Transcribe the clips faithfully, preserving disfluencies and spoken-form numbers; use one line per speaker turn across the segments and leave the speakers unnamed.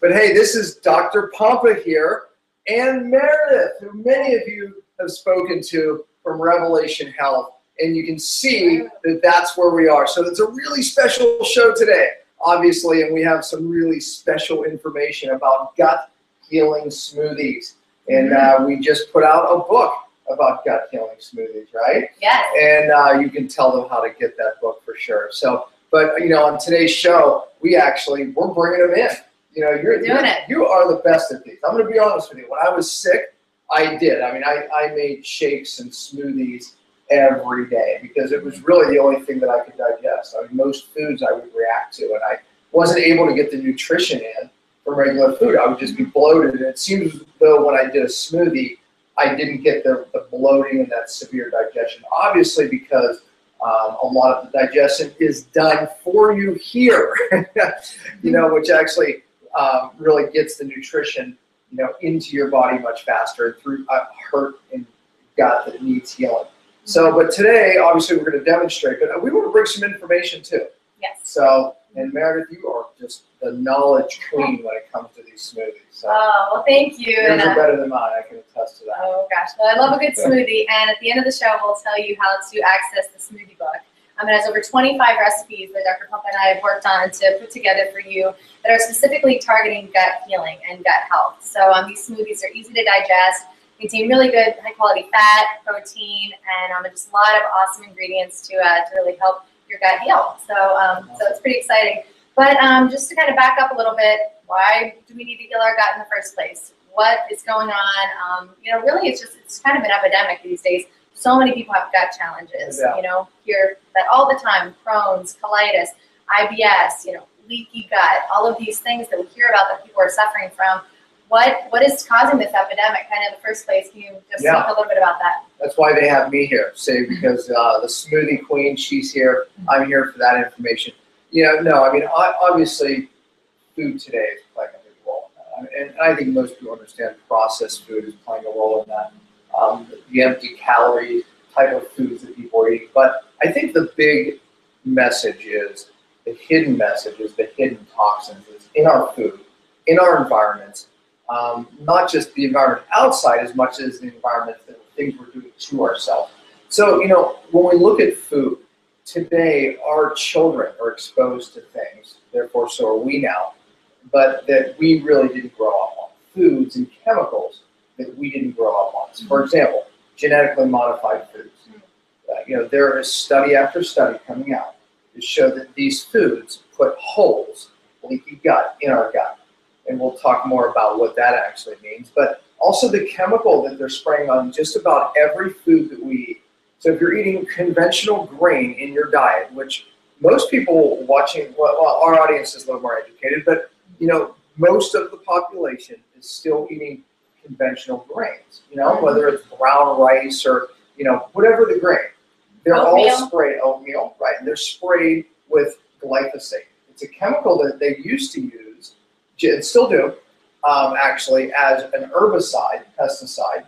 But hey, this is Doctor Pompa here, and Meredith, who many of you have spoken to from Revelation Health, and you can see that that's where we are. So it's a really special show today, obviously, and we have some really special information about gut healing smoothies. And uh, we just put out a book about gut healing smoothies, right?
Yes.
And uh, you can tell them how to get that book for sure. So, but you know, on today's show, we actually we're bringing them in. You know, you're
doing
you're,
it.
You are the best at these. I'm going to be honest with you. When I was sick, I did. I mean, I I made shakes and smoothies every day because it was really the only thing that I could digest. I mean, most foods I would react to, and I wasn't able to get the nutrition in from regular food. I would just be bloated, and it seems as though when I did a smoothie, I didn't get the, the bloating and that severe digestion. Obviously, because um, a lot of the digestion is done for you here, you know, which actually um, really gets the nutrition, you know, into your body much faster and through a hurt and gut that needs healing. So, but today, obviously, we're going to demonstrate, but we want to bring some information too.
Yes.
So, and Meredith, you are just the knowledge queen when it comes to these smoothies. So
oh, well, thank you.
yours
and,
are
uh,
better than mine, I can attest to that.
Oh, gosh. Well, I love a good smoothie, and at the end of the show, we'll tell you how to access the smoothie book. Um, it has over twenty-five recipes that Doctor Pompa and I have worked on to put together for you that are specifically targeting gut healing and gut health. So um, these smoothies are easy to digest, contain really good high-quality fat, protein, and um, just a lot of awesome ingredients to, uh, to really help your gut heal. So, um, so it's pretty exciting. But um, just to kind of back up a little bit, why do we need to heal our gut in the first place? What is going on? Um, you know, really, it's just it's kind of an epidemic these days. So many people have gut challenges.
Yeah.
You know, hear that all the time: Crohn's, colitis, I B S. You know, leaky gut. All of these things that we hear about that people are suffering from. What what is causing this epidemic? Kind of in the first place. Can you just
Yeah.
talk a little bit about that?
That's why they have me here, say, because uh, the smoothie queen, she's here. I'm here for that information. You know, no, I mean, obviously, food today is playing a big role in that. And I think most people understand processed food is playing a role in that. Um, the empty calorie type of foods that people are eating. But I think the big message is, the hidden message is the hidden toxins is in our food, in our environments, um, not just the environment outside as much as the environment that things we're doing to ourselves. So, you know, when we look at food, today our children are exposed to things, therefore so are we now, but that we really didn't grow up on. Foods and chemicals that we didn't grow up on. So for example, genetically modified foods. Uh, you know, there is study after study coming out to show that these foods put holes, leaky gut, in our gut. And we'll talk more about what that actually means. But also the chemical that they're spraying on just about every food that we eat. So if you're eating conventional grain in your diet, which most people watching, well, well, our audience is a little more educated, but you know, most of the population is still eating conventional grains, you know, whether it's brown rice or, you know, whatever the grain. They're
Oatmeal.
all sprayed, oatmeal, right? And they're sprayed with glyphosate. It's a chemical that they used to use, and still do, um, actually, as an herbicide, pesticide.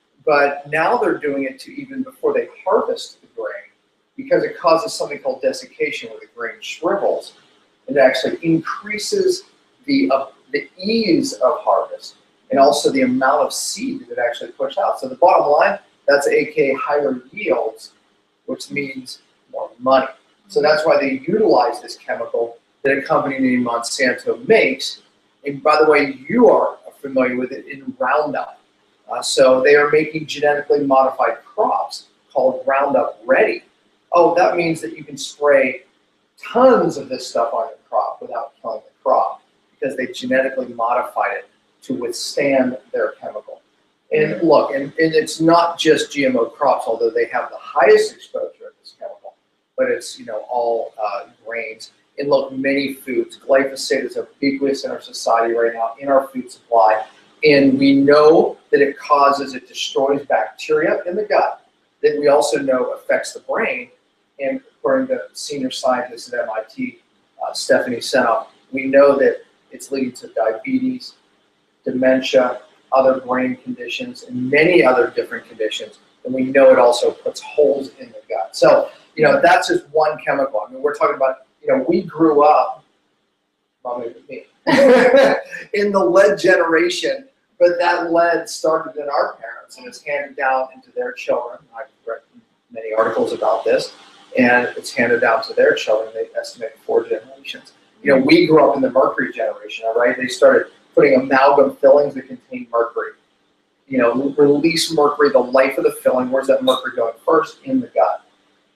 But now they're doing it to even before they harvest the grain because it causes something called desiccation where the grain shrivels. It actually increases the, uh, the ease of harvest and also the amount of seed that it actually pushes out. So the bottom line, that's A K A higher yields, which means more money. So that's why they utilize this chemical that a company named Monsanto makes. And by the way, you are familiar with it in Roundup. Uh, so they are making genetically modified crops called Roundup Ready. Oh, that means that you can spray tons of this stuff on your crop without killing the crop because they genetically modified it to withstand their chemical. And look, and, and it's not just G M O crops, although they have the highest exposure of this chemical, but it's, you know, all uh, grains. And look, many foods, glyphosate is ubiquitous in our society right now, in our food supply. And we know that it causes, it destroys bacteria in the gut, that we also know affects the brain. And according to senior scientist at M I T, uh, Stephanie Seneff, we know that it's leading to diabetes, dementia, other brain conditions, and many other different conditions. And we know it also puts holes in the gut. So, you know, that's just one chemical. I mean, we're talking about, you know, we grew up, probably with me, in the lead generation, but that lead started in our parents and it's handed down into their children. I've read many articles about this, and it's handed down to their children. They estimate four generations. You know, we grew up in the mercury generation, all right? They started putting amalgam fillings that contain mercury. You know, release mercury, the life of the filling. Where's that mercury going? First, in the gut.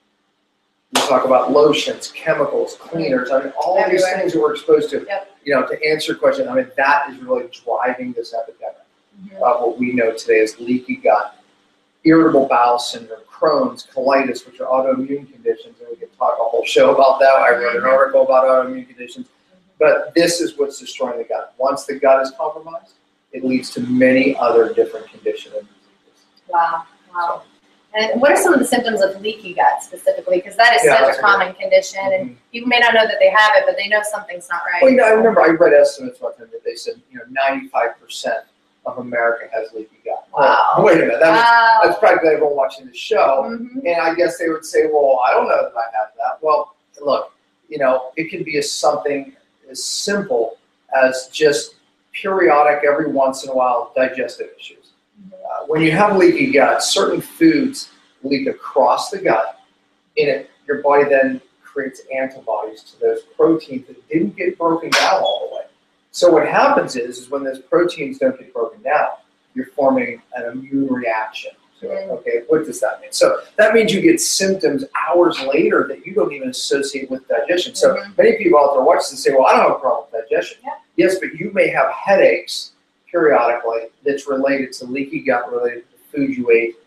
We talk about lotions, chemicals, cleaners. I mean, all of these things that we're exposed to.
Yep.
You know, to answer your question, I mean, that is really driving this epidemic mm-hmm. of what we know today as leaky gut, irritable bowel syndrome, Crohn's, colitis, which are autoimmune conditions, and we can talk a whole show about that. I wrote an article about autoimmune conditions. But this is what's destroying the gut. Once the gut is compromised, it leads to many other different conditions and diseases.
Wow, wow. And what are some of the symptoms of leaky gut specifically? Because that is
Yeah,
such
that's
a
a
common condition,
Mhm.
and people may not know that they have it, but they know something's not right.
Well, you know, I remember I read estimates one time that they said, you know, ninety-five percent of America has leaky gut.
Wow.
Well, wait a minute, that means,
Wow.
that's practically everyone watching the show.
Mhm.
And I guess they would say, well, I don't know that I have that. Well, look, you know, it can be as something as simple as just periodic, every once in a while, digestive issues. Uh, when you have leaky gut, certain foods leak across the gut, and it, your body then creates antibodies to those proteins that didn't get broken down all the way. So what happens is, is when those proteins don't get broken down, you're forming an immune reaction to it. Okay, what does that mean? So that means you get symptoms hours later that you don't even associate with digestion. So
Mm-hmm.
many people out there watch this and say, well, I don't have a problem with digestion.
Yeah.
Yes, but you may have headaches periodically that's related to leaky gut, related to the food you ate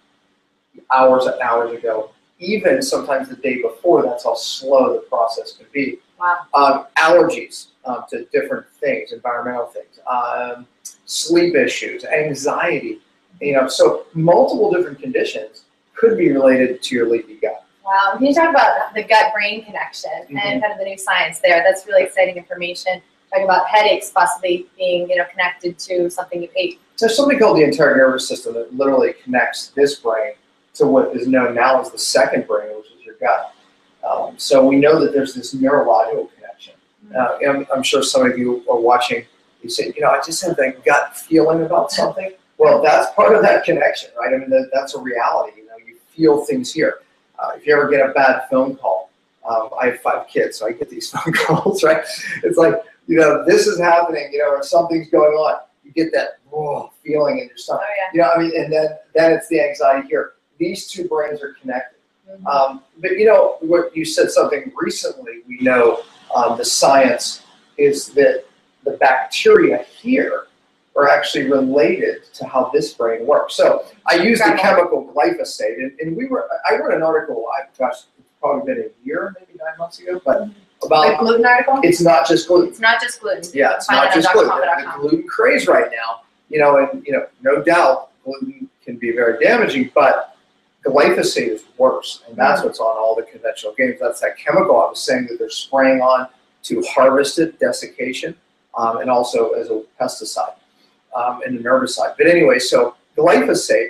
hours and hours ago. Even sometimes the day before, that's how slow the process can be.
Wow.
Um, allergies um, to different things, environmental things, um, sleep issues, anxiety, you know, so multiple different conditions could be related to your leaky gut.
Wow. Can you talk about the gut-brain connection
Mm-hmm.
and kind of the new science there? That's really exciting information. Talking about headaches possibly being, you know, connected to something you ate.
There's something called the enteric nervous system that literally connects this brain to what is known now as the second brain, which is your gut. Um, so we know that there's this neurological connection. Uh, I'm, I'm sure some of you are watching, you say, you know, I just have that gut feeling about something. Well, that's part of that connection, right? I mean, that, that's a reality. You know, you feel things here. Uh, if you ever get a bad phone call, um, I have five kids, so I get these phone calls, right? It's like, you know, this is happening, you know, or something's going on. You get that oh, feeling in your stomach.
Oh, yeah.
You know, I mean, and then, then it's the anxiety here. These two brains are connected.
Mm-hmm.
Um, but, you know, what you said something recently, we know um, the science is that the bacteria here are actually related to how this brain works. So I used the chemical glyphosate, and, and we were, I wrote an article, I gosh, it's probably been a year, maybe nine months ago, but about
The gluten article?
it's not just gluten.
It's not just gluten.
Yeah, it's
Find
not
it on
just gluten.
Dr. Papa
The,
dot
the
com.
gluten craze right now, you know, and you know, no doubt gluten can be very damaging, but glyphosate is worse, and that's what's on all the conventional games. That's that chemical I was saying that they're spraying on to harvest it, desiccation, um, and also as a pesticide um, and an herbicide. But anyway, so glyphosate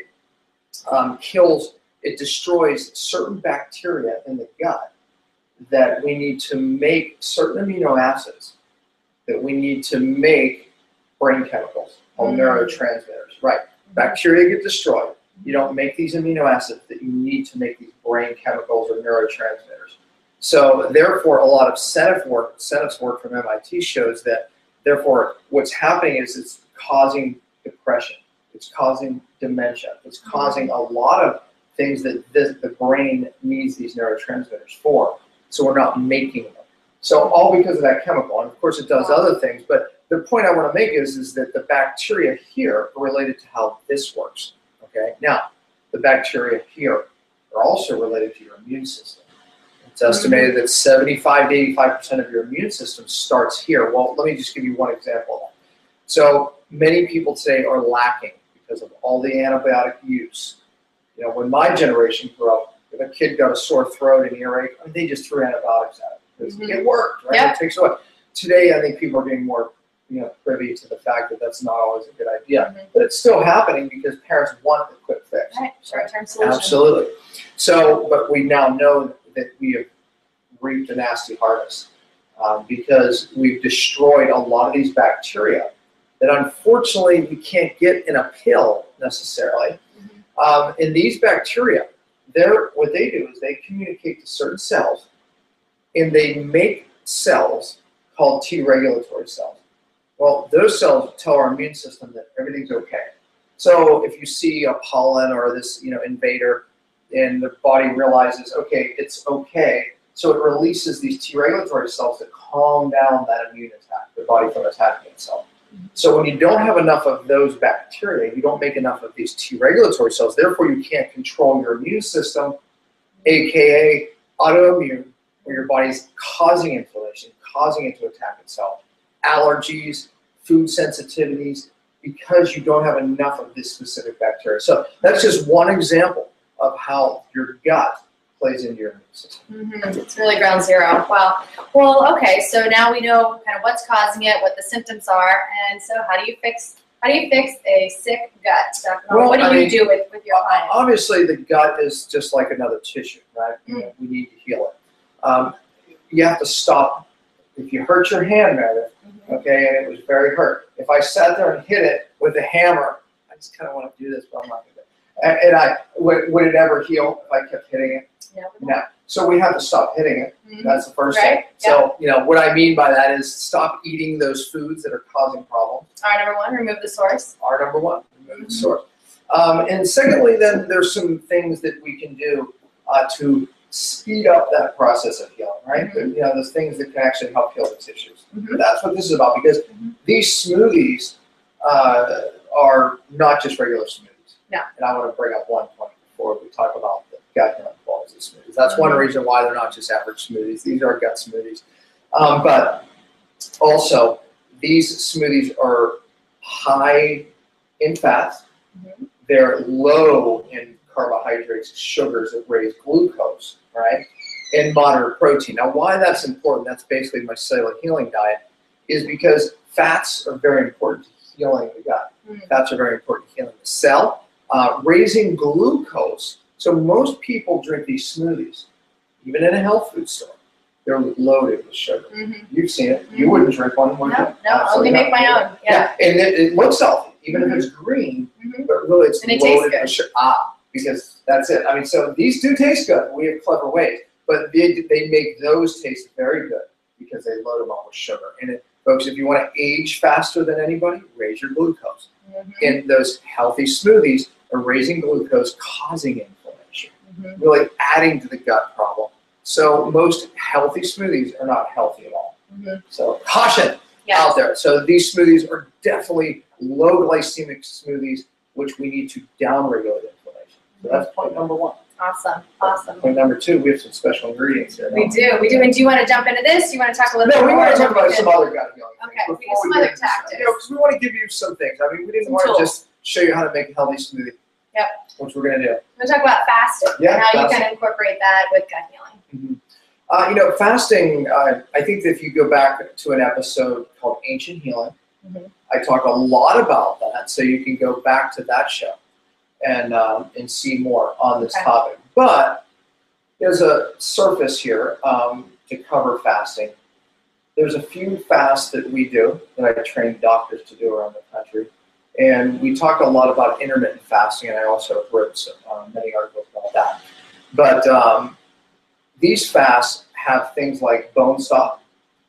um, kills, it destroys certain bacteria in the gut that we need to make certain amino acids that we need to make brain chemicals called
Mm.
neurotransmitters. Right. Bacteria get destroyed. You don't make these amino acids that you need to make these brain chemicals or neurotransmitters. So therefore, a lot of Senef work, Senef's work from M I T shows that therefore what's happening is it's causing depression. It's causing dementia. It's causing a lot of things that this, the brain needs these neurotransmitters for. So we're not making them. So all because of that chemical. And of course it does other things. But the point I want to make is, is that the bacteria here are related to how this works. Okay. Now, the bacteria here are also related to your immune system. It's estimated that seventy-five to eighty-five percent of your immune system starts here. Well, let me just give you one example of that. So many people today are lacking because of all the antibiotic use. You know, when my generation grew up, if a kid got a sore throat and earache, I mean, they just threw antibiotics at it because
Mhm.
it worked, right?
Yeah.
It takes away. Today, I think people are being more, you know, privy to the fact that that's not always a good idea.
Mhm.
But it's still happening because parents want the quick fix.
Right, short-term solution.
Absolutely. So, but we now know that we have reaped a nasty harvest. um, because we've destroyed a lot of these bacteria that unfortunately we can't get in a pill necessarily. Mm-hmm. um, and these bacteria, they're, what they do is they communicate to certain cells, and they make cells called T regulatory cells. Well, those cells tell our immune system that everything's okay. So if you see a pollen or this, you know, invader, and the body realizes, okay, it's okay, so it releases these T regulatory cells that calm down that immune attack, the body from attacking itself. So when you don't have enough of those bacteria, you don't make enough of these T regulatory cells, therefore you can't control your immune system, aka autoimmune, where your body's causing inflammation, causing it to attack itself. Allergies, food sensitivities, because you don't have enough of this specific bacteria. So that's just one example of how your gut plays into your immune system.
Mm-hmm. It's really ground zero. Wow. Well, okay, so now we know kind of what's causing it, what the symptoms are, and so how do you fix how do you fix a sick gut, Doctor Well, what do I you mean, do with, with your client?
Obviously, the gut is just like another tissue, right? Mm-hmm. You know, we need to heal it. Um, you have to stop. If you hurt your hand, Meredith, mm-hmm. okay, and it was very hurt. If I sat there and hit it with a hammer, I just kind of want to do this, but I'm not going to. And, and I would, would it ever heal if I kept hitting it?
Yeah,
no. So we have to stop hitting it. Mm-hmm. That's the first
right?
thing. Yeah. So, you know, what I mean by that is stop eating those foods that are causing problems.
R number one, remove the source.
R number one, remove mm-hmm. the source. Um, and secondly, then there's some things that we can do uh, to speed up that process of healing, right? Mm-hmm. You know, those things that can actually help heal the tissues. Mm-hmm. That's what this is about, because mm-hmm. these smoothies uh, are not just regular smoothies.
No.
And I want to bring up one point before we talk about the gut healing qualities of smoothies. That's mm-hmm. one reason why they're not just average smoothies. These are gut smoothies. Um, but also, these smoothies are high in fats. Mm-hmm. They're low in carbohydrates, sugars that raise glucose, right? And moderate protein. Now, why that's important, that's basically my cellular healing diet, is because fats are very important to healing the gut. Mm-hmm. Fats are very important to healing the cell. Uh, raising glucose. So most people drink these smoothies, even in a health food store. They're loaded with sugar. Mm-hmm. You've seen it. Mm-hmm. You wouldn't drink one, would
no,
you?
No, no, only make my own. Yeah.
yeah. And it, it looks healthy, even mm-hmm. if it's green, mm-hmm. but really it's
and it
loaded
tastes
with sugar. Ah, because that's it. I mean, so these do taste good. We have clever ways, but they, they make those taste very good because they load them up with sugar. And it, folks, if you want to age faster than anybody, raise your glucose. Mm-hmm. And those healthy smoothies are raising glucose, causing inflammation, mm-hmm. really adding to the gut problem. So most healthy smoothies are not healthy at all. Mm-hmm. So caution yes. out there. So these smoothies are definitely low glycemic smoothies, which we need to downregulate inflammation. So that's point number one.
Awesome, awesome.
Point number two, we have some special ingredients here.
We do, we do. And do you want to jump into this? Do you want to talk a little
no,
bit more?
No, we want to talk about some other gut healing
okay,
things.
we do some other tactics.
You know, because we want to give you some things. I mean, we didn't
some
want
tools.
to just show you how to make a healthy smoothie.
Yep.
Which we're going to do.
We're going to talk about fasting
yeah,
and how
fasting.
you can incorporate that with gut healing.
Mm-hmm. Uh, you know, fasting, uh, I think that if you go back to an episode called Ancient Healing, mm-hmm. I talk a lot about that, so you can go back to that show and um, and see more on this okay. topic. But there's a surface here um, to cover fasting. There's a few fasts that we do that I train doctors to do around the country. And we talk a lot about intermittent fasting, and I also have written some, uh, many articles about that. But um, these fasts have things like bone stock,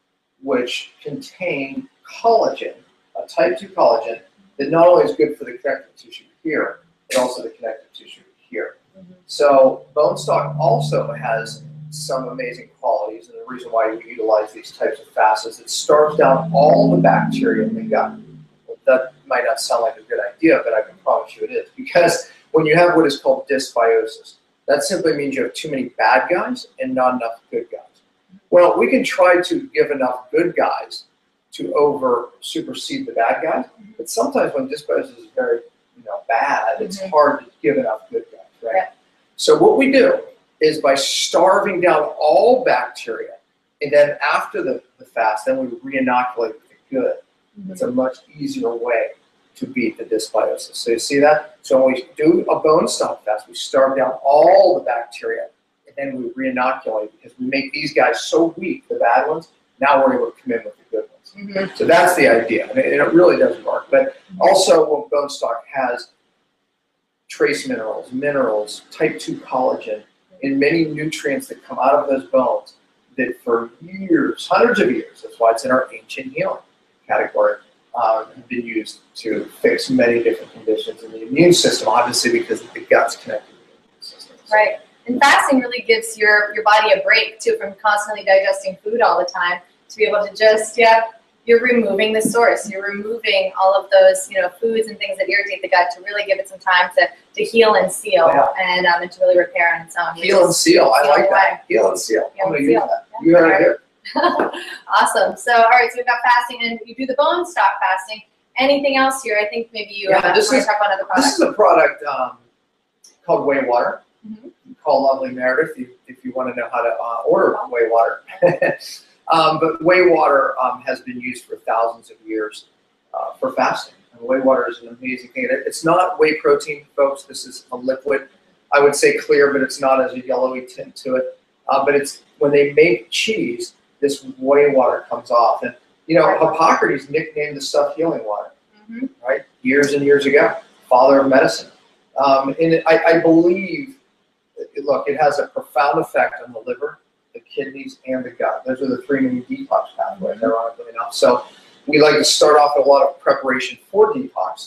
which contain collagen, a type two collagen, that not only is good for the connective tissue here, but also the connective tissue here. Mm-hmm. So bone stock also has some amazing qualities, and the reason why we utilize these types of fasts is it starves down all the bacteria in the gut. Well, that might not sound like a good idea, but I can promise you it is, because when you have what is called dysbiosis, that simply means you have too many bad guys and not enough good guys. Well, we can try to give enough good guys to over supersede the bad guys, but sometimes when dysbiosis is very you know, bad, it's mm-hmm. hard to give enough good guys, right? Yeah. So what we do is by starving down all bacteria, and then after the, the fast, then we re-inoculate with the good. Mm-hmm. It's a much easier way to beat the dysbiosis. So you see that? So when we do a bone stock fast, we starve down all the bacteria, and then we re-inoculate because we make these guys so weak, the bad ones, Now we're able to come in with the good ones.
Mm-hmm.
So that's the idea, and it, it really does work. But also, what bone stock has trace minerals, minerals, type two collagen, and many nutrients that come out of those bones that for years, hundreds of years, that's why it's in our ancient healing category, um, have been used to fix many different conditions in the immune system, obviously because the gut's connected to the immune system. So,
right. And fasting really gives your, your body a break, too, from constantly digesting food all the time, to be able to just, yeah, you're removing the source. You're removing all of those, you know, foods and things that irritate the gut to really give it some time to, to heal and seal
Yeah.
and, um, and to really repair on its own.
Heal and seal, I
Heal
like
away.
that. Heal and seal.
Heal
I'm
and
gonna use
seal.
that.
Yeah.
You heard it here.
Awesome. So, all right, so we've got fasting, and you do the bone stock fasting. Anything else here? I think maybe you
Yeah,
uh,
this
want
is-
to talk about another product.
This is a product um, called Whey Water.
Mhm.
Call Lovely Meredith if, if you want to know how to uh, order Whey Water. um, but Whey Water um, has been used for thousands of years uh, for fasting. And Whey Water is an amazing thing. It, it's not whey protein, folks. This is a liquid. I would say clear, but it's not as a yellowy tint to it. Uh, but it's when they make cheese, this whey water comes off. And, you know, Hippocrates nicknamed the stuff healing water,
Mhm.
right? Years and years ago, father of medicine. Um, and it, I, I believe, look, it has a profound effect on the liver, the kidneys, and the gut. Those are the three main detox pathways, ironically enough. So we like to start off with a lot of preparation for detox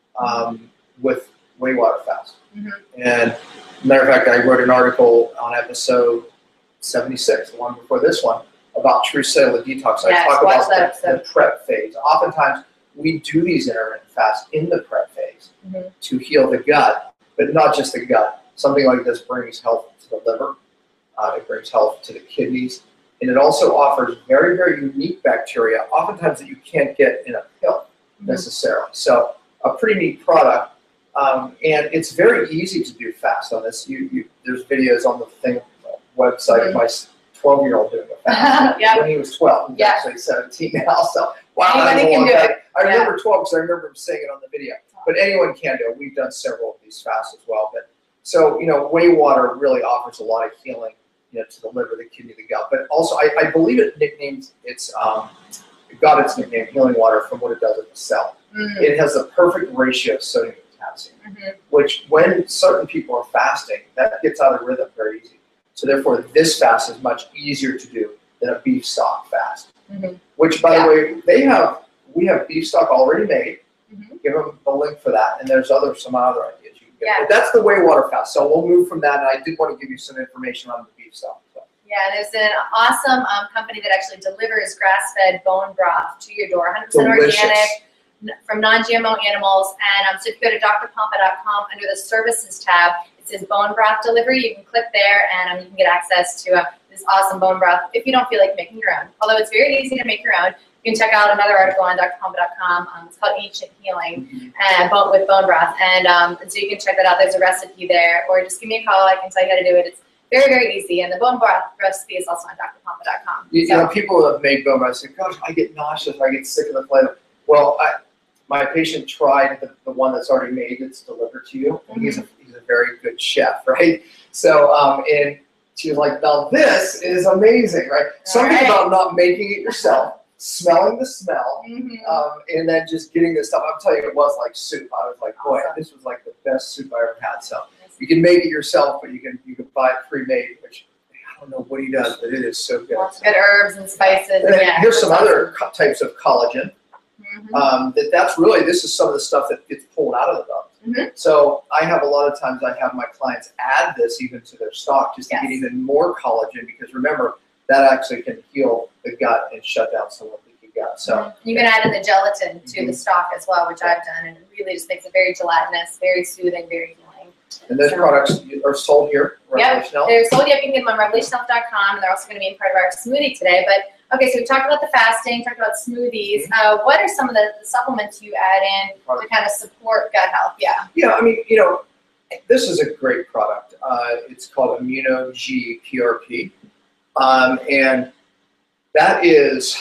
um, with whey water fast.
Mhm.
And matter of fact, I wrote an article on episode seventy-six, the one before this one, about true cellular detox. I
Yes,
talk
watch
about
that
the, the
episode.
prep phase. Oftentimes, we do these intermittent fasts in the prep phase
Mhm.
to heal the gut, but not just the gut. Something like this brings health to the liver. Uh, it brings health to the kidneys. And it also offers very, very unique bacteria, oftentimes that you can't get in a pill necessarily. So a pretty neat product. Um, and it's very easy to do fast on this. You, you, there's videos on the thing uh, website of my twelve-year-old doing a fast
Yeah.
when he was twelve. He's
Yeah.
actually seventeen now. So wow, that was
Anybody
a
can
long
do
time.
it.
I
Yeah.
remember twelve because I remember him saying it on the video. But anyone can do it. We've done several of these fasts as well. But so you know, whey water really offers a lot of healing, you know, to the liver, the kidney, the gut. But also, I, I believe it nicknames its um, it got its nickname healing water from what it does at the cell.
Mhm.
It has the perfect ratio of sodium and potassium,
Mhm.
which when certain people are fasting, that gets out of rhythm very easy. So therefore, this fast is much easier to do than a beef stock fast.
Mhm.
Which, by
Yeah.
the way, they have we have beef stock already made.
Mhm.
Give them a link for that, and there's other some other ideas you can get.
Yeah.
But that's the whey water fast. So we'll move from that, and I did want to give you some information on the beef stock. So.
Yeah, there's an awesome um, company that actually delivers grass-fed bone broth to your door, one hundred percent
Delicious.
organic, n- from non G M O animals. And um, so if you go to D R pompa dot com under the services tab, it says bone broth delivery. You can click there, and um, you can get access to uh, this awesome bone broth if you don't feel like making your own. Although it's very easy to make your own. You can check out another article on D R pompa dot com. Um, it's called Ancient Healing and bone, with bone broth, and, um, and so you can check that out. There's a recipe there, or just give me a call. I can tell you how to do it. It's very, very easy, and the bone broth recipe is also on D R pompa dot com.
You, you
So-
know, people have made bone broth say, "Gosh, I get nauseous. I get sick of the flavor." Well, I, my patient tried the, the one that's already made that's delivered to you, and he's a he's a very good chef, right? So, um, and she was like, "Now this is amazing, right?" Something
right.
about not making it yourself, smelling the smell,
Mhm.
um, and then just getting this stuff. I'm telling you, it was like soup. I was like, boy,
Awesome.
this was like the best soup I ever had. So you can make it yourself, but you can you can buy it pre-made, which I don't know what he does, but it is so good.
Lots of good herbs and spices.
And then
yeah,
here's some
that's
other co- types of collagen.
awesome. Mhm.
Um, that that's really this is some of the stuff that gets pulled out of the bones.
Mhm.
So I have a lot of times I have my clients add this even to their stock just to
Yes.
get even more collagen, because remember that actually can heal the gut and shut down some of the leaky gut. So
Mhm. You can add in the gelatin to the
Mhm.
stock as well, which I've done, and it really just makes it very gelatinous, very soothing, very healing.
and those
So-
products are sold here.
Yep,
Revelation Health.
they're sold. Yep, you can get them on revelation health dot com, and they're also going to be in part of our smoothie today. But okay, so we talked about the fasting, talked about smoothies. Uh, what are some of the, the supplements you add in to kind of support gut health? Yeah.
Yeah, I mean, you know, this is a great product. Uh, it's called Immuno G P R P, um, and that is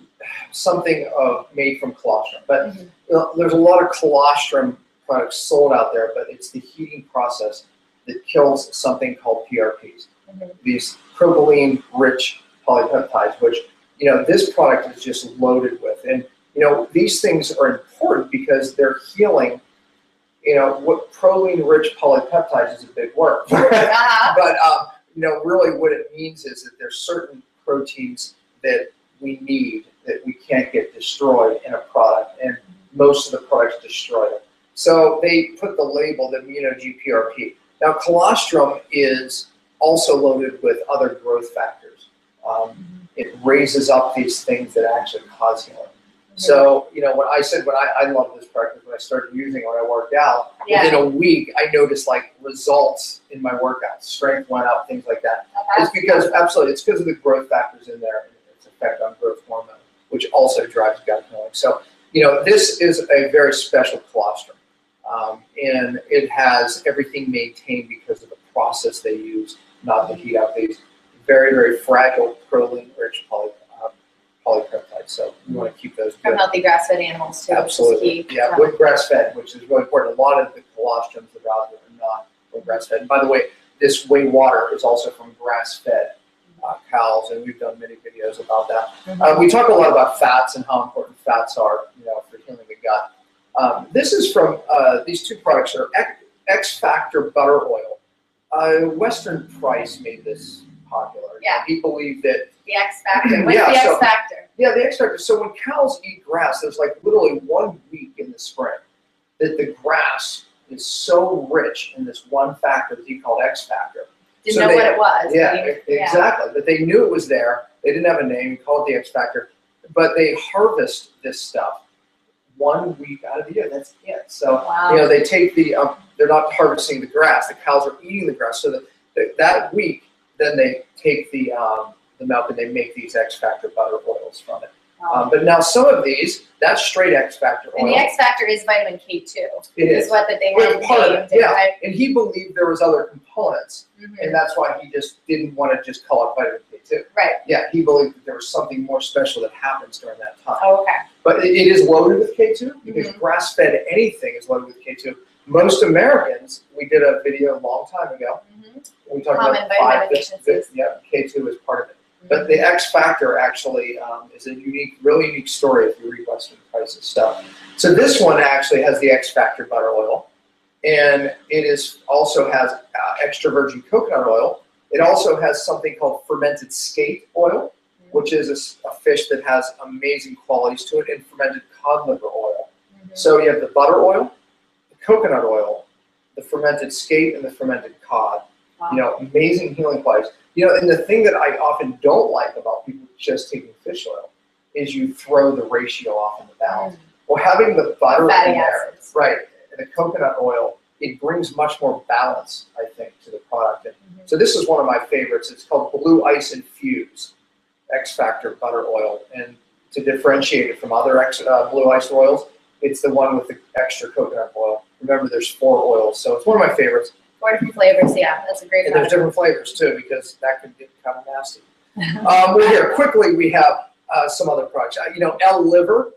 something of made from colostrum. But
Mhm.
you know, there's a lot of colostrum products sold out there, but it's the heating process that kills something called P R Ps.
Mhm.
These propylene-rich polypeptides, which you know, this product is just loaded with. And, you know, these things are important because they're healing. You know, what proline-rich polypeptides is a big word.
Uh-huh.
But, um, you know, really what it means is that there's certain proteins that we need that we can't get destroyed in a product, and most of the products destroy them. So they put the label, the Immuno-G P R P. Now, colostrum is also loaded with other growth factors. Um, it raises up these things that actually cause healing. So, you know, when I said when I, I love this product, when I started using it when I worked out,
Yeah.
within a week, I noticed like results in my workouts. Strength went up, things like that. It's because, absolutely, it's because of the growth factors in there and its effect on growth hormone, which also drives gut healing. So, you know, this is a very special colostrum. Um, and it has everything maintained because of the process they use, not the heat out these very, very fragile proline-rich poly, uh, polypeptides. So you want to keep those good.
From healthy grass-fed animals too.
Absolutely.
Which is key.
Yeah, with grass-fed, which is really important. A lot of the colostrums that are out there are not from grass-fed. And by the way, this whey water is also from grass-fed uh, cows, and we've done many videos about that.
Mm-hmm.
Uh, we talk a lot about fats and how important fats are, you know, for healing the gut. Um, this is from, uh, these two products are X Factor Butter Oil. Uh, Western Price made this popular.
Yeah.
He believed that.
The X Factor. What's
Yeah,
the X
so-
Factor?
Yeah, the X Factor. So when cows eat grass, there's like literally one week in the spring that the grass is so rich in this one factor that he called X Factor.
Didn't
So
know
they-
what it was.
Yeah,
but you-
e- exactly. But they knew it was there. They didn't have a name. He called it the X Factor. But they harvest this stuff one week out of the year. That's it. So,
Wow.
you know, they take the, um, they're not harvesting the grass. The cows are eating the grass. So that, that, that week, then they take the, um, the milk and they make these X Factor butter oils from it.
Wow.
Um, but now some of these, that's straight X Factor oil.
And the X Factor is vitamin K two.
It is.
what that they
Well,
had
part of
named
it, yeah.
right?
And he believed there was other components,
Mhm.
and that's why he just didn't want to just call it vitamin K two.
Right.
Yeah, he believed that there was something more special that happens during that time.
Oh, okay.
But it, it is loaded with K two because
Mhm.
grass-fed anything is loaded with K two. Most Americans, we did a video a long time ago.
Mhm.
We talked
Common
about
vitamin
five.
deficiencies.
Yeah, K two is part of it. But the X Factor actually um, is a unique, really unique story if you read Western Price's stuff. So this one actually has the X Factor butter oil, and it is also has uh, extra virgin coconut oil. It also has something called fermented skate oil, which is a s- a, fish that has amazing qualities to it, and fermented cod liver oil.
Mhm.
So you have the butter oil, the coconut oil, the fermented skate, and the fermented cod.
Wow.
You know, amazing healing qualities. You know, and the thing that I often don't like about people just taking fish oil is you throw the ratio off in the balance.
Mm.
Well, having the butter
Fatty
in there,
acids.
right, and the coconut oil, it brings much more balance, I think, to the product. And
Mhm.
so this is one of my favorites. It's called Blue Ice Infused X Factor Butter Oil. And to differentiate it from other X, uh, Blue Ice oils, it's the one with the extra coconut oil. Remember, there's four oils, so it's one of my favorites.
Four different flavors. Yeah, that's a great
And there's
product.
different flavors too, because that could get kind of nasty. Um, well, here, quickly, we have uh, some other products. Uh, you know, L Liver.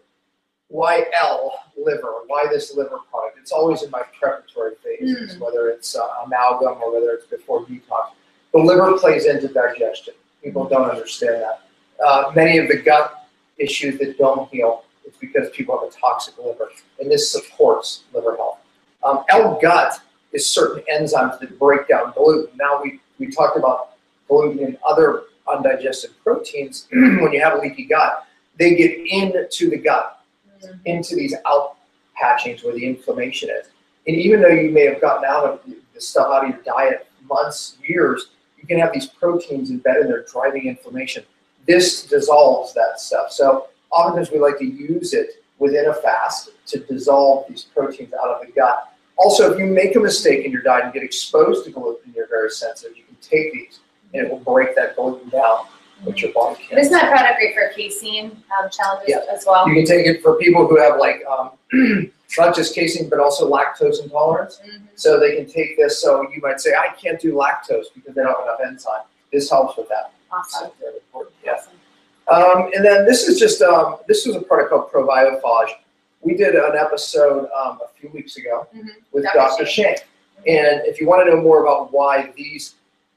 Why L Liver? Why this liver product? It's always in my preparatory phases,
Mm.
whether it's uh, amalgam or whether it's before detox. The liver plays into digestion. People don't understand that. Uh, many of the gut issues that don't heal, it's because people have a toxic liver, and this supports liver health. Um, L-Gut is certain enzymes that break down gluten. Now, we, we talked about gluten and other undigested proteins. When you have a leaky gut, they get into the gut,
Mhm.
into these out patchings where the inflammation is. And even though you may have gotten out of the stuff out of your diet months, years, you can have these proteins embedded there driving inflammation. This dissolves that stuff. So oftentimes we like to use it within a fast to dissolve these proteins out of the gut. Also, if you make a mistake in your diet and get exposed to gluten, you're very sensitive, you can take these and it will break that gluten down, which your body can't.
Isn't that product great for casein um, challenges
Yeah.
as well?
You can take it for people who have like, um, not just casein, but also lactose intolerance.
Mhm.
So they can take this, so you might say, I can't do lactose because they don't have enough enzyme. This helps with that.
Awesome.
So very important, yeah.
Awesome.
Um, and then this is just, um, this was a product called Probiophage. We did an episode um, a few weeks ago
Mhm.
with
Doctor
Doctor
Shank.
Shank. And if you want to know more about why these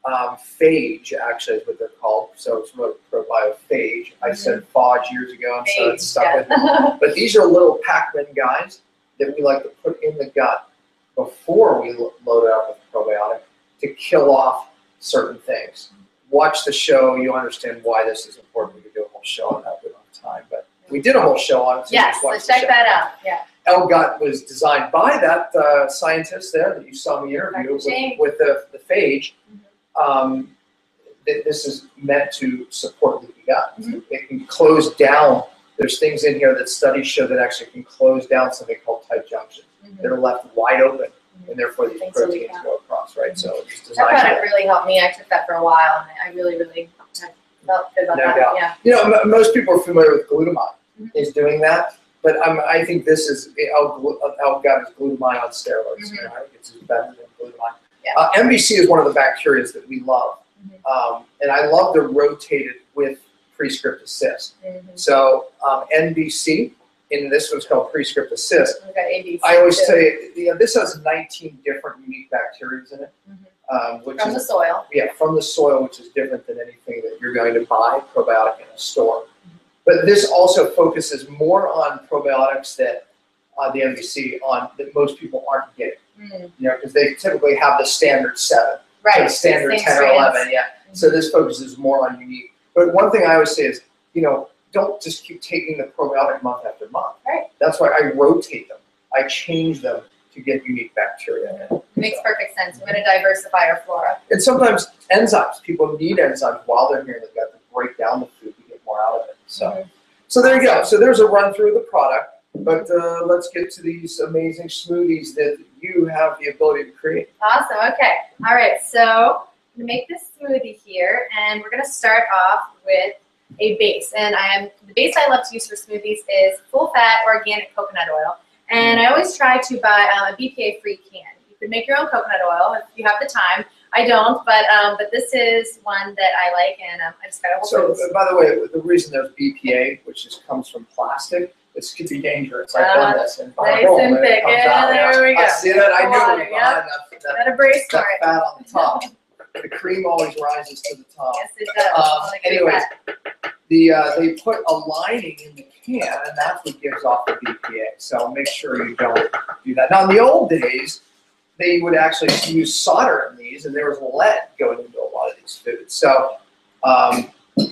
Um, phage, actually, is what they're called. So it's really probiophage. I
Mm-hmm.
said phage years ago, and so it's stuck
yeah.
with me. But these are little Pac-Man guys that we like to put in the gut before we lo- load it up with probiotic to kill off certain things. Watch the show, you'll understand why this is important. We could do a whole show on that, we don't have time, but we did a whole show on it. So
Yes,
just
so
watch the
check
show.
that out. Yeah.
L-Gut was designed by that uh, scientist there that you saw in the interview
Doctor
with,
James.
with the, the phage.
Mhm.
Um, th- this is meant to support leaky gut.
Mhm.
It can close down. There's things in here that studies show that actually can close down something called tight junctions
Mhm.
that are left wide open,
Mhm.
and therefore these
Things will leak
proteins
out.
go across, right? So it's
That
designed. for
product
that.
really helped me. I took that for a while, and I I really, really have felt good about
No
that.
doubt.
Yeah.
You know, m- most people are familiar with glutamine
Mhm.
is doing that, but um, I think this is L-Gut is glutamine on steroids.
Mhm.
You know, I think it's better than glutamine.
Yeah.
Uh, M B C is one of the bacteria that we love,
Mhm.
um, and I love to rotate it with Prescript Assist.
Mhm.
So um, N B C, and this one's called Prescript Assist.
We've got A B C
I always
too.
say, you know, this has nineteen different unique bacteria in it,
Mhm.
um, which
From
is
the soil.
yeah, from the soil, which is different than anything that you're going to buy probiotic in a store. But this also focuses more on probiotics that uh, the M B C on that most people aren't getting,
Mm.
you know, because they typically have the standard seven,
Right.
or the standard
same
ten or
strands.
eleven, yeah. So this focuses more on unique. But one thing I always say is, you know, don't just keep taking the probiotic month after month.
Right.
That's why I rotate them. I change them to get unique bacteria in it.
It makes perfect sense. We're going to diversify our flora.
And sometimes enzymes, people need enzymes while they're here in the gut to break down the food to get more out of it. So,
Mhm.
so there you go. So there's a run through of the product, but uh, let's get to these amazing smoothies that you have the ability to create.
Awesome. Okay. All right. So I'm gonna make this smoothie here, and we're gonna start off with a base. And I am the base I love to use for smoothies is full fat organic coconut oil. And I always try to buy um, a B P A free can. You can make your own coconut oil if you have the time. I don't, but um, but this is one that I like, and um, I just got a whole
So,
foods.
uh, by the way, the reason there's B P A, which is, comes from plastic, this could be dangerous. I've
Uh,
done this and
nice
boom,
and
and it
thick.
comes
Yeah,
out.
there we
I
go.
see that. I knew
Water,
it was
yeah.
behind that, that,
Got a brace for
that
it.
fat on the top. The cream always rises to the top.
Yes, it does.
Um,
I like good
anyways,
fat.
The uh, they put a lining in the can, and that's what gives off the B P A. So make sure you don't do that. Now, in the old days, they would actually use solder in these, and there was lead going into a lot of these foods. So um,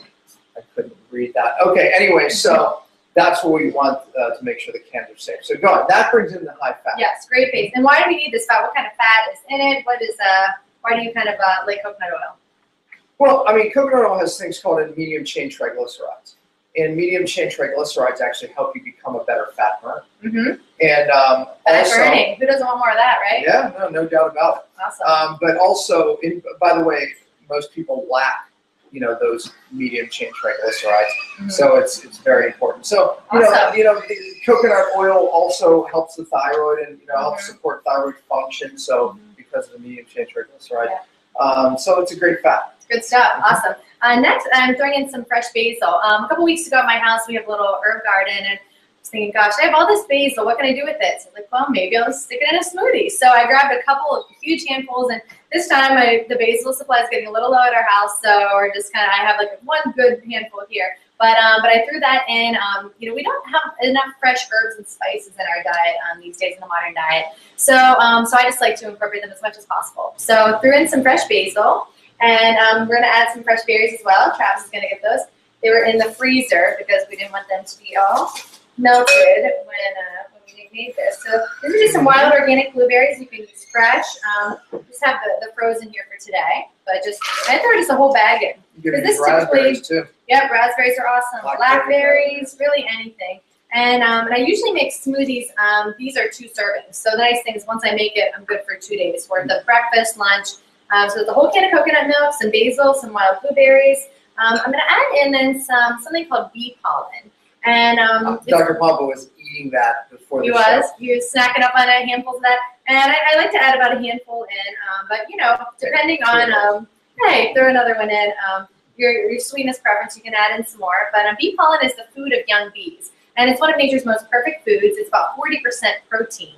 I couldn't read that. Okay, anyway, so that's what we want uh, to make sure the cans are safe. So go on. That brings in the high fat.
Yes, great base. And why do we need this fat? What kind of fat is in it? What is uh? Why do you kind of uh, like coconut oil?
Well, I mean, coconut oil has things called medium chain triglycerides. And medium chain triglycerides actually help you become a better fat burner.
Mm-hmm.
And um,
Fat
also,
burning. Who doesn't want more of that, right?
yeah, no, no doubt about it.
Awesome.
Um, but also, in, by the way, most people lack, you know, those medium chain triglycerides.
Mhm.
So it's it's very important. So you know,
Awesome.
you know, the coconut oil also helps the thyroid and you know helps
Mhm.
support thyroid function. So
Mhm.
because of the medium chain triglyceride,
Yeah.
um, so it's a great fat.
Good stuff.
Mhm.
Awesome. Uh, next, I'm throwing in some fresh basil. Um, a couple weeks ago at my house, we have a little herb garden, and I was thinking, gosh, I have all this basil. What can I do with it? So I was like, well, maybe I'll just stick it in a smoothie. So I grabbed a couple of huge handfuls, and this time I, the basil supply is getting a little low at our house, so we're just kind of, I have like one good handful here. But um, but I threw that in. Um, you know, we don't have enough fresh herbs and spices in our diet um, these days in the modern diet. So um, so I just like to incorporate them as much as possible. So threw in some fresh basil. And um, we're going to add some fresh berries as well. Travis is going to get those. They were in the freezer because we didn't want them to be all melted when, uh, when we made this. So these are just some wild organic blueberries. You can use fresh. Um, just have the, the frozen here for today. But just, I throw just a whole bag in.
You can
This
use raspberries too.
Yep, raspberries are awesome.
Blackberries.
Blackberries, really anything. And, um, and I usually make smoothies. Um, these are two servings. So the nice thing is once I make it, I'm good for two days worth of breakfast, lunch. Um, so the whole can of coconut milk, some basil, some wild blueberries. Um, I'm going to add in then some something called bee pollen. And um,
Uh, Doctor Pompa was eating that before
he
the
was.
show.
He was snacking up on a handful of that. And I, I like to add about a handful in. Um, but, you know, depending on, um, hey, throw another one in. Um, your, your sweetness preference, you can add in some more. But um, bee pollen is the food of young bees. And it's one of nature's most perfect foods. It's about forty percent protein.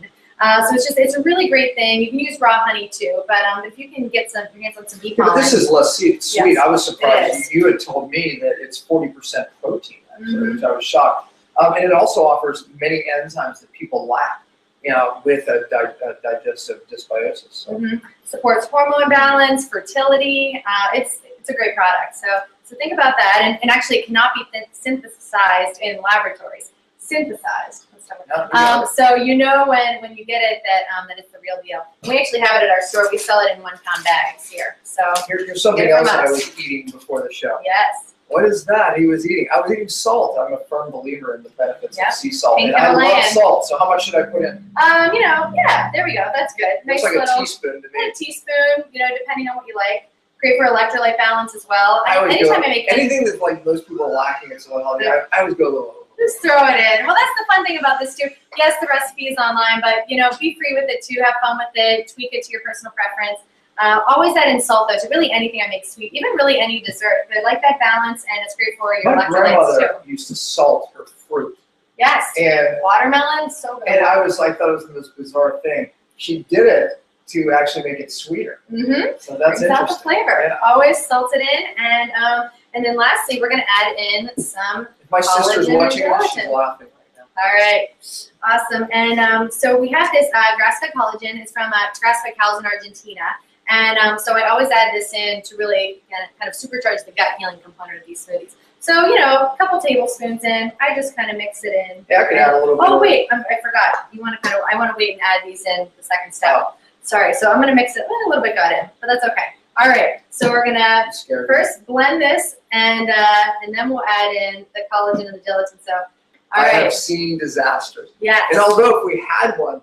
Uh, so it's just, it's a really great thing. You can use raw honey too, but um, if you can get some, you can get some, some bee
Yeah, but
pollen.
this is less sweet. sweet.
Yes,
I was surprised.
is.
You, you had told me that it's forty percent protein, actually,
Mhm.
which I was shocked. Um, and it also offers many enzymes that people lack, you know, with a, di- a digestive dysbiosis. So.
Mhm. Supports hormone balance, fertility. Uh, it's it's a great product. So so think about that. And, and actually, it cannot be th- synthesized in laboratories. Synthesized. Let's talk about that. Um, so you know when, when you get it that um, that it's the real deal. We actually have it at our store. We sell it in one pound bags here. So
Here, here's something
Get it from
else that I
us.
was eating before the show.
yes.
What is that he was eating? I was eating salt. I'm a firm believer in the benefits
Yep.
of sea salt.
Pink
And I love
Himalayan.
salt. So how much should I put in?
Um, you know, yeah, there we go. That's good. Nice
Looks like
little
a teaspoon to me.
a teaspoon, you know, depending on what you like. Great for electrolyte balance as well.
I always
Anytime
go,
I make
anything that's like most people are lacking in soil healthy, I, I always go a little over.
just throw it in. Well, that's the fun thing about this too. Yes, the recipe is online, but you know, be free with it too. Have fun with it. Tweak it to your personal preference. Uh, always add in salt though. To really anything I make sweet, even really any dessert. I like that balance, and it's great for your
My
electrolytes
grandmother
too.
used to salt her fruit.
Yes.
And
Watermelon, so good.
and I was I thought it was the most bizarre thing. She did it to actually make it sweeter.
Mm-hmm.
So that's
Brings out the
interesting.
flavor.
Yeah.
Always salt it in, and um, and then lastly, we're gonna add in some.
If my sister's
Collagen and
watching this, she's
gelatin.
laughing right now.
All right, awesome. And um, so we have this uh, grass-fed collagen. It's from uh, grass-fed cows in Argentina. And um, so I always add this in to really kind of, kind of supercharge the gut healing component of these smoothies. So, you know, a couple tablespoons in, I just kind of mix it in.
Yeah, I could add a little bit.
Oh,
of-
wait, I'm, I forgot. You want to kind of, I want to wait and add these in the second step.
Oh.
Sorry, so I'm going to mix it, well, a little bit got in, but that's okay. All right, so we're going to
I'm scared.
first blend this, and uh, and then we'll add in the collagen and the gelatin. So, all
I
right,
have seen disasters.
yes.
And although if we had one,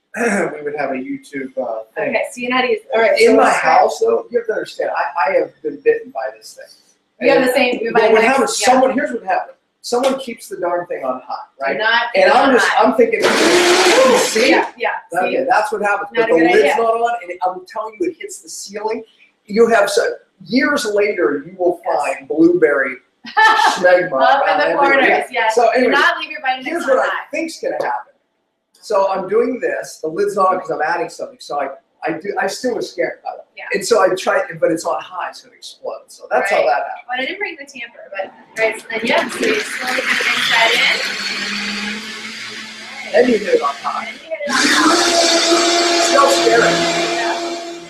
we would have a YouTube uh, thing.
Okay, so you know how to use All right, so
In
we'll
my
start-
house, though, you have to understand, I, I have been bitten by this thing.
You have
And
the same, you
Well,
might
what
have-
happens?
yeah.
Someone here's what happened. Someone keeps the darn thing on high,
Do
right?
not
And
put it
I'm
on
just,
high.
I'm thinking, see,
Yeah, yeah. See?
okay, that's what happens.
Not
But
a
the
good
lid's
idea.
not on, and I'm telling you, it hits the ceiling. You have so years later, you will
Yes.
find blueberry schmegma
Up in
around
the
everywhere.
corners,
Yeah.
yes.
So
Do
anyway,
not leave your Vitamix
here's
on
what I
high.
think's gonna happen. So I'm doing this. The lid's not because I'm adding something. So I, I do. I still was scared by it.
Yeah.
And so I tried, but it's on high, so it explodes. So that's how
Right.
that happened.
Well, I didn't bring the tamper, but right, so then yeah, so you slowly kind of mix that in.
Then you hit it on high.
And you hit it on top.
Still scary.
Yeah.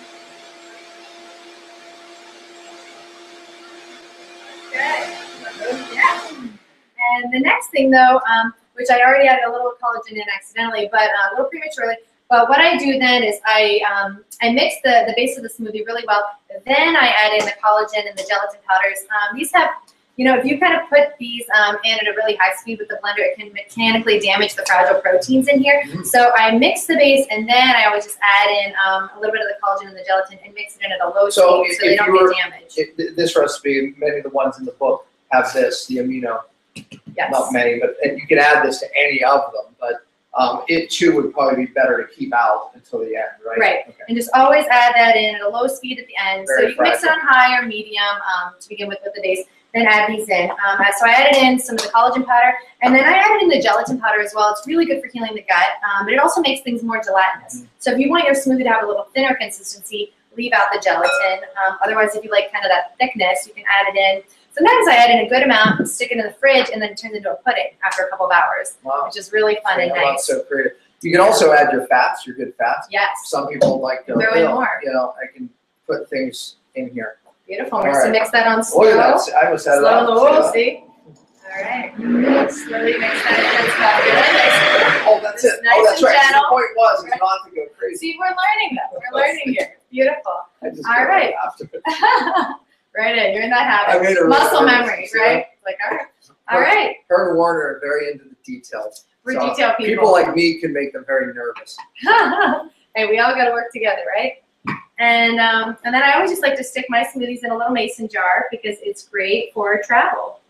Good. Yeah. And the next thing though, um, which I already added a little collagen in accidentally, but uh, a little prematurely. But what I do then is I um, I mix the, the base of the smoothie really well. Then I add in the collagen and the gelatin powders. Um, these have, you know, if you kind of put these um, in at a really high speed with the blender, it can mechanically damage the fragile proteins in here.
Mhm.
So I mix the base, and then I always just add in um, a little bit of the collagen and the gelatin and mix it in at a low
So
speed
if-
so they
if
don't
you were-
get damaged.
It, th- this recipe, many of the ones in the book have this, the amino.
Yes.
Not many, but and you can add this to any of them. But um, it too would probably be better to keep out until the end, right?
Right.
Okay.
And just always add that in at a low speed at the end. so
Very
you can mix it on high or medium um, to begin with with the base. Then add these in. Um, so I added in some of the collagen powder, and then I added in the gelatin powder as well. It's really good for healing the gut, um, but it also makes things more gelatinous. So if you want your smoothie to have a little thinner consistency, leave out the gelatin. Um, otherwise, if you like kind of that thickness, you can add it in. Sometimes I add in a good amount, stick it in the fridge, and then it turns into a pudding after a couple of hours,
Wow.
which is really fun and
Yeah, not
nice.
so creative. You can also add your fats, your good fats.
Yes.
Some people like to
Throw in more.
You know, I can put things in here.
Beautiful.
All
We're just
right.
to mix that on slow.
Look at that. I almost had it
Slow
up.
on the wall, see? All right. Slowly mix that in. That's about good.
Oh, that's it.
Nice
oh, that's
and
right. 'cause
gentle.
The point was is not to go crazy.
See, we're learning though. We're learning here. Beautiful.
I just
All
go
right.
after it.
Right in. You're in that
I
habit.
made a
Muscle
reference,
memory,
see
right? Like, all right. All right.
Her and Warner are very into the details.
We're
So
detail people.
People like me can make them very nervous.
Hey, we all got to work together, right? And um, and then I always just like to stick my smoothies in a little mason jar because it's great for travel.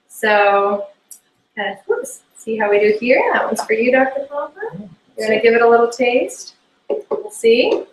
So, uh, whoops. See how we do here? That one's for you, Doctor Palmer. You're gonna give it a little taste. We'll see.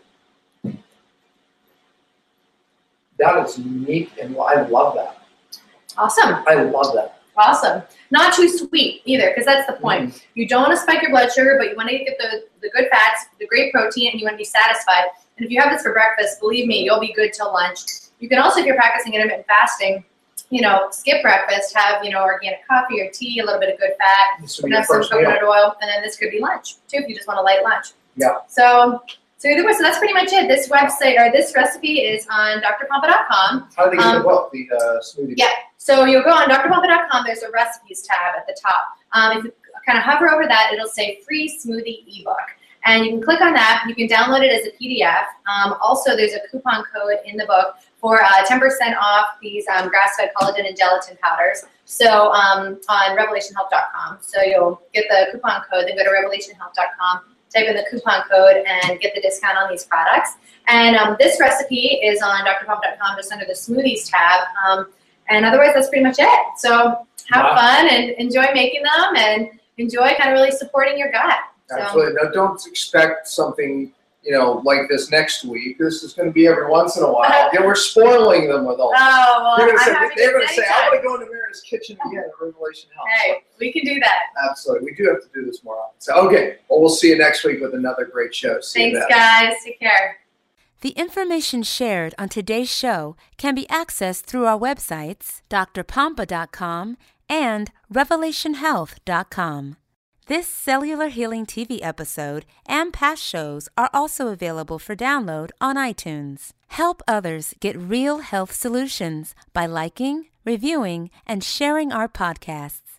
That is unique, and I love that.
Awesome.
I love that.
Awesome. Not too sweet either, because that's the point.
Mm.
You don't want to spike your blood sugar, but you want to get the, the good fats, the great protein, and you want to be satisfied. And if you have this for breakfast, believe me, you'll be good till lunch. You can also, if you're practicing intermittent fasting, you know, skip breakfast, have, you know, organic coffee or tea, a little bit of good fat,
This will
and
be your
have some
first
coconut
meal.
oil, and then this could be lunch too if you just want a light lunch.
Yeah.
So, so either way, so that's pretty much it. This website or this recipe is on D R pompa dot com.
How do they get
Um,
the book, the uh, smoothie?
Yeah. So you'll go on D R pompa dot com. There's a recipes tab at the top. Um, if you kind of hover over that, it'll say free smoothie ebook. And you can click on that. You can download it as a P D F. Um, also, there's a coupon code in the book for uh, ten percent off these um, grass-fed collagen and gelatin powders. So um, on revelation health dot com. So you'll get the coupon code, then go to revelation health dot com, type in the coupon code, and get the discount on these products. And um, this recipe is on D R pompa dot com, just under the smoothies tab. Um, and otherwise, that's pretty much it. So have
Wow.
fun and enjoy making them, and enjoy kind of really supporting your gut. So,
Absolutely. Now, don't expect something, you know, like this next week. This is going to be every once in a while. Yeah, we're spoiling them with all.
oh, well,
They're going to
I'm
say,
happy
they're
to
going to say,
anytime.
I want to go into Mira's kitchen again at Revelation Health.
Hey, we can do that.
Absolutely. We do have to do this more often. So, okay. Well, we'll see you next week with another great show. See you
Thanks,
then.
guys. Take care.
The information shared on today's show can be accessed through our websites, D R pompa dot com and revelation health dot com. This Cellular Healing T V episode and past shows are also available for download on iTunes. Help others get real health solutions by liking, reviewing, and sharing our podcasts.